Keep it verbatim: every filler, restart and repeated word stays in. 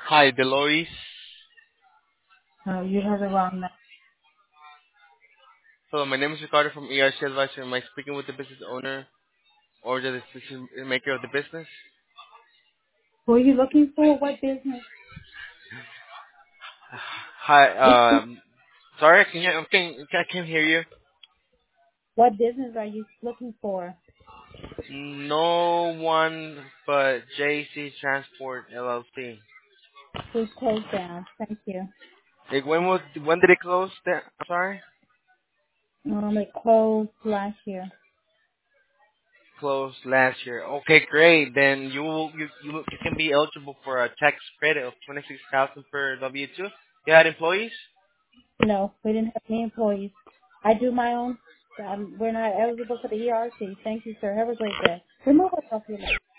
Hi, Delois. Oh, you have the wrong number. Hello, my name is Ricardo from E R C Advisor. Am I speaking with the business owner or the decision maker of the business? Who are you looking for? What business? What, Hi, um, sorry, can you, I can't, I can't hear you. what business are you looking for? No one but J C Transport L L C. Please close down. Thank you. Like, when was, when did it close? That, I'm sorry? Um, it closed last year. Closed last year. Okay, great. Then you will, you, you, you can be eligible for a tax credit of twenty-six thousand per W two. You had employees? No, we didn't have any employees. I do my own. Um, we're not eligible for the E R C. Thank you, sir. Have a great day. Remove us off your list.